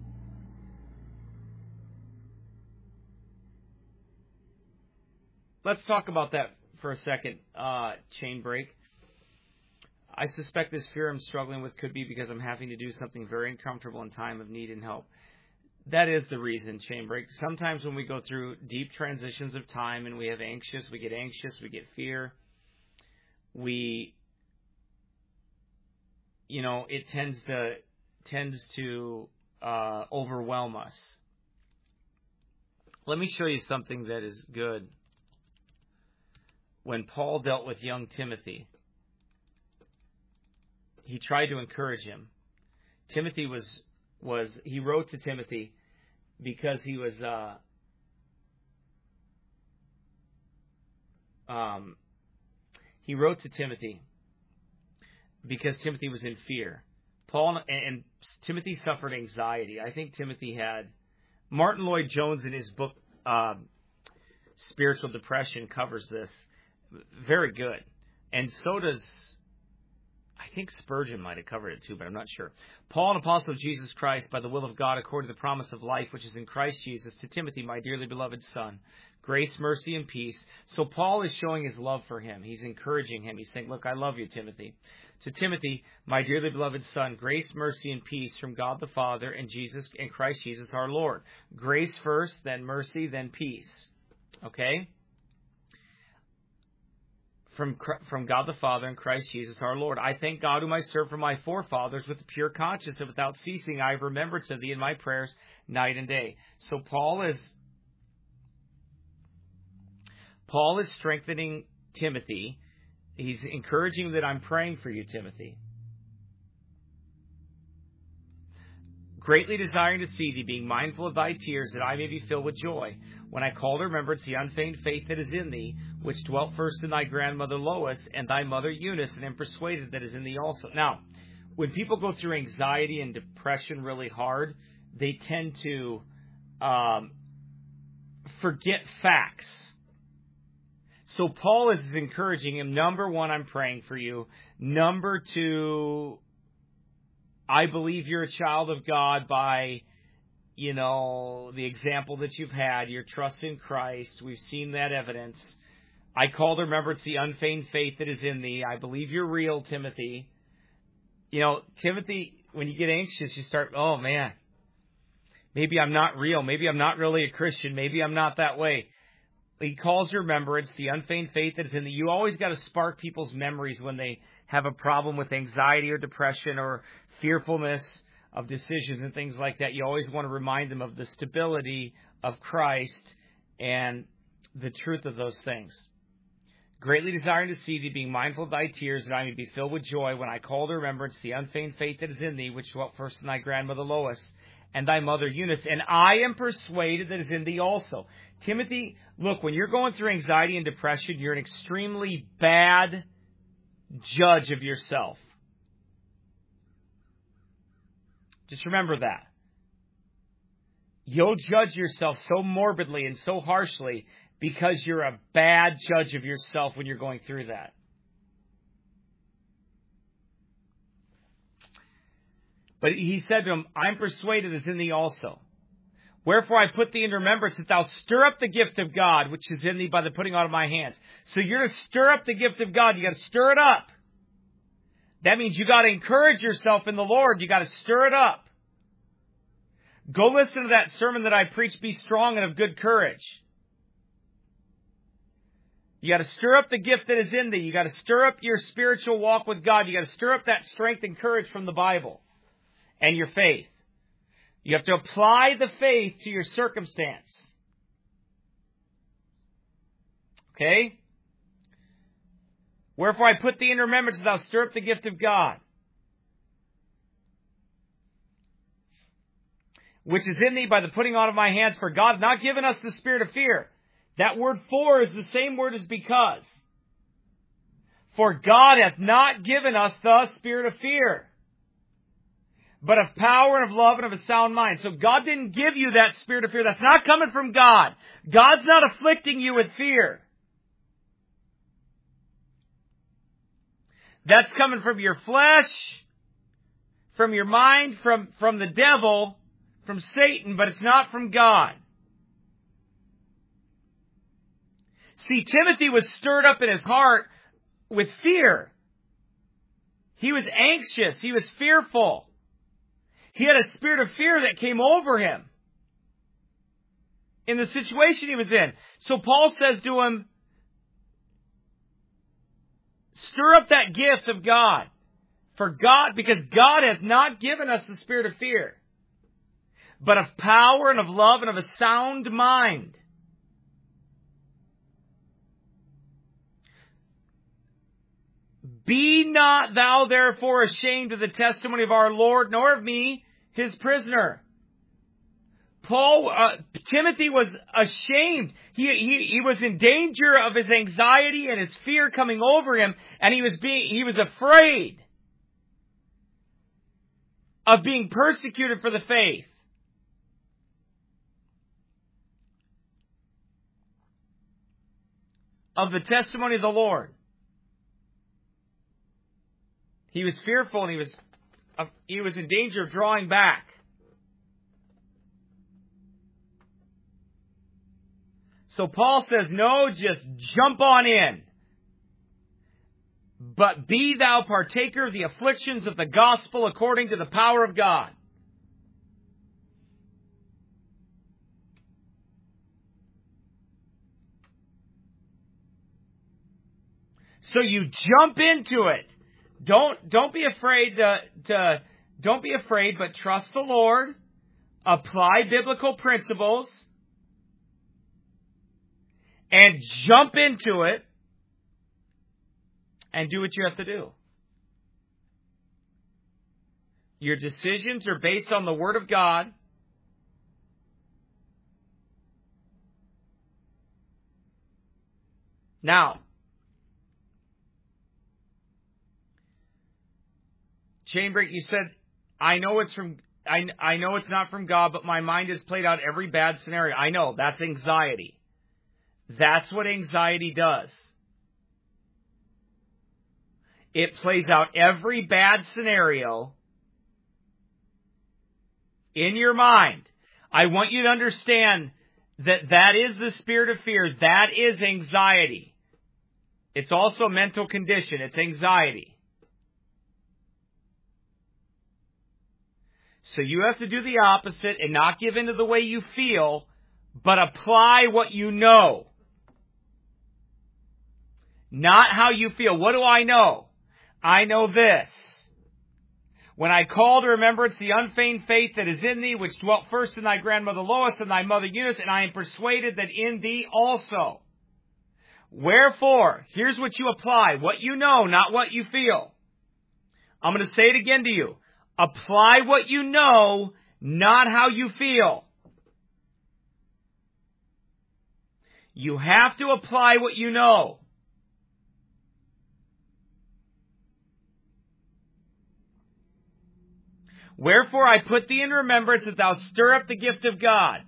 Let's talk about that for a second, chain break. I suspect this fear I'm struggling with could be because I'm having to do something very uncomfortable in time of need and help. That is the reason, chain break. Sometimes when we go through deep transitions of time and we get anxious, we get fear, it tends to overwhelm us. Let me show you something that is good. When Paul dealt with young Timothy, he tried to encourage him. Timothy he wrote to Timothy because he was, he wrote to Timothy because Timothy was in fear. Paul and Timothy suffered anxiety. I think Timothy had, Martin Lloyd-Jones in his book, Spiritual Depression, covers this. Very good. And so does, I think Spurgeon might have covered it too, but I'm not sure. Paul, an apostle of Jesus Christ, by the will of God, according to the promise of life which is in Christ Jesus, to Timothy, my dearly beloved son, grace, mercy, and peace. So Paul is showing his love for him. He's encouraging him. He's saying, look, I love you, Timothy. To Timothy, my dearly beloved son, grace, mercy, and peace from God the Father and Christ Jesus our Lord. Grace first, then mercy, then peace. Okay? From God the Father and Christ Jesus our Lord. I thank God whom I serve for my forefathers with a pure conscience, and without ceasing I have remembrance of thee in my prayers night and day. So Paul is strengthening Timothy. He's encouraging that I'm praying for you, Timothy. Greatly desiring to see thee, being mindful of thy tears, that I may be filled with joy. When I call to remembrance the unfeigned faith that is in thee, which dwelt first in thy grandmother Lois and thy mother Eunice, and am persuaded that is in thee also. Now, when people go through anxiety and depression really hard, they tend to forget facts. So Paul is encouraging him, number one, I'm praying for you. Number two, I believe you're a child of God by, the example that you've had, your trust in Christ. We've seen that evidence. I call to remembrance the unfeigned faith that is in thee. I believe you're real, Timothy. Timothy, when you get anxious, you start, oh man, maybe I'm not real. Maybe I'm not really a Christian. Maybe I'm not that way. He calls to remembrance the unfeigned faith that is in thee. You always got to spark people's memories when they have a problem with anxiety or depression or fearfulness of decisions and things like that. You always want to remind them of the stability of Christ and the truth of those things. Greatly desiring to see thee, being mindful of thy tears, that I may be filled with joy when I call to remembrance the unfeigned faith that is in thee, which dwelt first in thy grandmother Lois and thy mother Eunice, and I am persuaded that is in thee also. Timothy, look, when you're going through anxiety and depression, you're an extremely bad judge of yourself. Just remember that. You'll judge yourself so morbidly and so harshly because you're a bad judge of yourself when you're going through that. But he said to him, I'm persuaded is in thee also. Wherefore I put thee in remembrance that thou stir up the gift of God, which is in thee by the putting on of my hands. So you're to stir up the gift of God. You got to stir it up. That means you got to encourage yourself in the Lord. You got to stir it up. Go listen to that sermon that I preached, Be Strong and of Good Courage. You got to stir up the gift that is in thee. You got to stir up your spiritual walk with God. You got to stir up that strength and courage from the Bible and your faith. You have to apply the faith to your circumstance. Okay? Wherefore I put thee in remembrance that thou stir up the gift of God, which is in thee by the putting on of my hands. For God hath not given us the spirit of fear. That word for is the same word as because. For God hath not given us the spirit of fear, but of power and of love and of a sound mind. So God didn't give you that spirit of fear. That's not coming from God. God's not afflicting you with fear. That's coming from your flesh, from your mind, from the devil, from Satan, but it's not from God. See, Timothy was stirred up in his heart with fear. He was anxious. He was fearful. He had a spirit of fear that came over him in the situation he was in. So Paul says to him, stir up that gift of God. Because God hath not given us the spirit of fear, but of power and of love and of a sound mind. Be not thou therefore ashamed of the testimony of our Lord, nor of me, his prisoner. Timothy was ashamed. He was in danger of his anxiety and his fear coming over him, and he was afraid of being persecuted for the faith. Of the testimony of the Lord. He was fearful and he was in danger of drawing back. So Paul says, no, just jump on in. But be thou partaker of the afflictions of the gospel according to the power of God. So you jump into it. Don't be afraid don't be afraid, but trust the Lord. Apply biblical principles. And jump into it. And do what you have to do. Your decisions are based on the Word of God. Now, Chainbreak, you said, I know it's not from God, but my mind has played out every bad scenario. I know, that's anxiety. That's what anxiety does. It plays out every bad scenario in your mind. I want you to understand that is the spirit of fear. That is anxiety. It's also a mental condition. It's anxiety. So you have to do the opposite and not give in to the way you feel, but apply what you know. Not how you feel. What do I know? I know this. When I call to remembrance the unfeigned faith that is in thee, which dwelt first in thy grandmother Lois and thy mother Eunice, and I am persuaded that in thee also. Wherefore, here's what you apply. What you know, not what you feel. I'm going to say it again to you. Apply what you know, not how you feel. You have to apply what you know. Wherefore I put thee in remembrance that thou stir up the gift of God,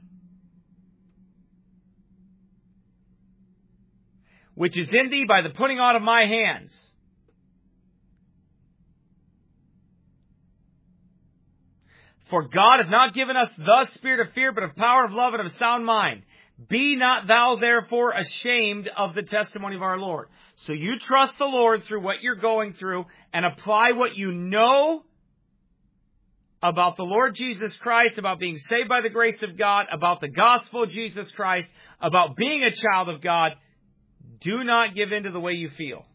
which is in thee by the putting on of my hands. For God hath not given us the spirit of fear, but of power, of love, and of a sound mind. Be not thou therefore ashamed of the testimony of our Lord. So you trust the Lord through what you're going through and apply what you know about the Lord Jesus Christ, about being saved by the grace of God, about the gospel of Jesus Christ, about being a child of God. Do not give in to the way you feel.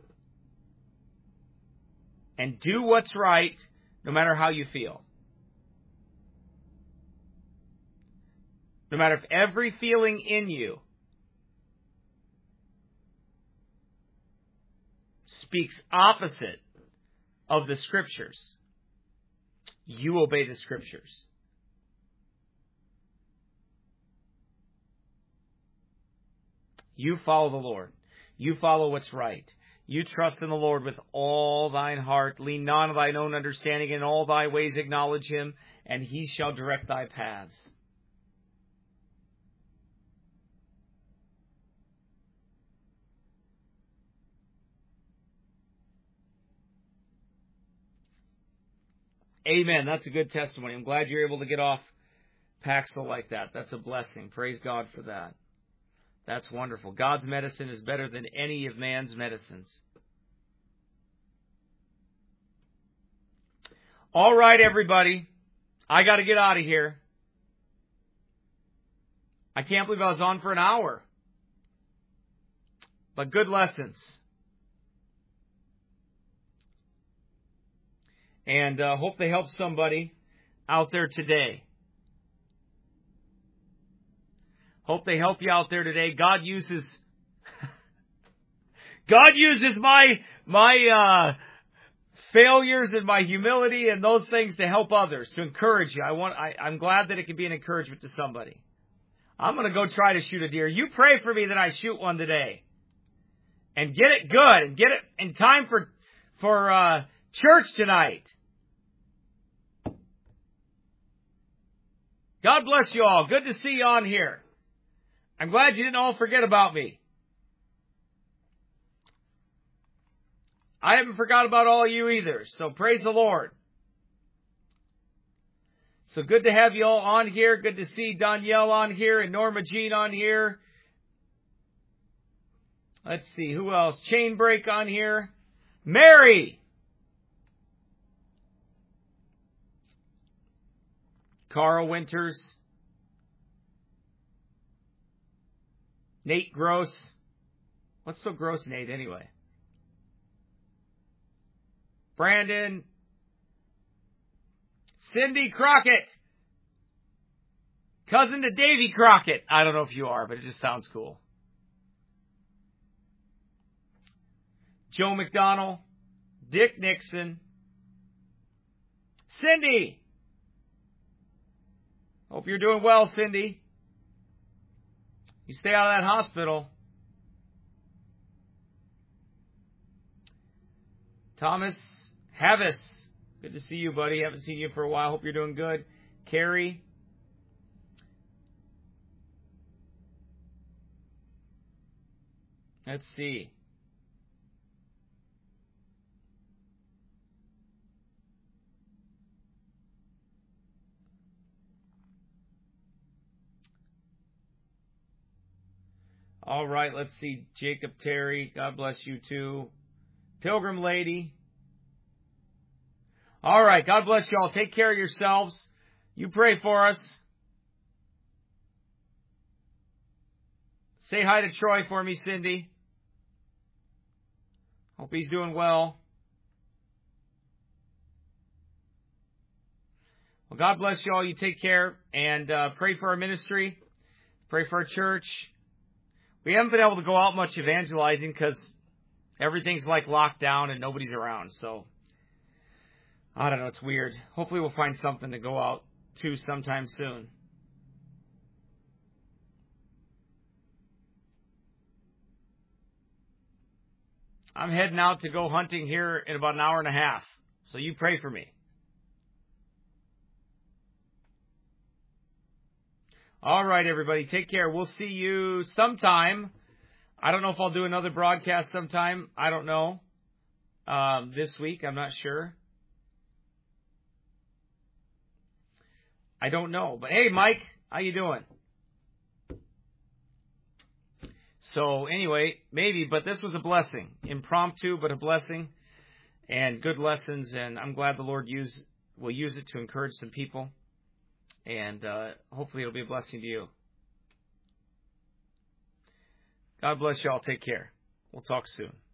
And do what's right, no matter how you feel. No matter if every feeling in you speaks opposite of the Scriptures, you obey the Scriptures. You follow the Lord. You follow what's right. You trust in the Lord with all thine heart. Lean not on thine own understanding. In all thy ways acknowledge him, and he shall direct thy paths. Amen. That's a good testimony. I'm glad you're able to get off Paxil like that. That's a blessing. Praise God for that. That's wonderful. God's medicine is better than any of man's medicines. All right, everybody. I got to get out of here. I can't believe I was on for an hour. But good lessons. And hope they help somebody out there today. Hope they help you out there today. God uses my failures and my humility and those things to help others, to encourage you. I'm glad that it can be an encouragement to somebody. I'm going to go try to shoot a deer. You pray for me that I shoot one today. And get it good. And get it in time for church tonight. God bless you all. Good to see you on here. I'm glad you didn't all forget about me. I haven't forgot about all of you either. So praise the Lord. So good to have you all on here. Good to see Danielle on here and Norma Jean on here. Let's see, who else? Chainbreak on here. Mary! Carl Winters. Nate Gross. What's so gross, Nate, anyway? Brandon. Cindy Crockett. Cousin to Davy Crockett. I don't know if you are, but it just sounds cool. Joe McDonnell. Dick Nixon. Cindy. Hope you're doing well, Cindy. You stay out of that hospital. Thomas Havis. Good to see you, buddy. Haven't seen you for a while. Hope you're doing good. Carrie. Let's see. All right, let's see. Jacob Terry, God bless you too. Pilgrim Lady. All right, God bless you all. Take care of yourselves. You pray for us. Say hi to Troy for me, Cindy. Hope he's doing well. Well, God bless you all. You take care and pray for our ministry. Pray for our church. We haven't been able to go out much evangelizing because everything's like locked down and nobody's around. So, I don't know. It's weird. Hopefully we'll find something to go out to sometime soon. I'm heading out to go hunting here in about an hour and a half. So you pray for me. All right, everybody. Take care. We'll see you sometime. I don't know if I'll do another broadcast sometime. I don't know. This week, I'm not sure. I don't know. But hey, Mike, how you doing? So anyway, maybe, but this was a blessing. Impromptu, but a blessing. And good lessons. And I'm glad the Lord will use it to encourage some people. And hopefully it'll be a blessing to you. God bless you all. Take care. We'll talk soon.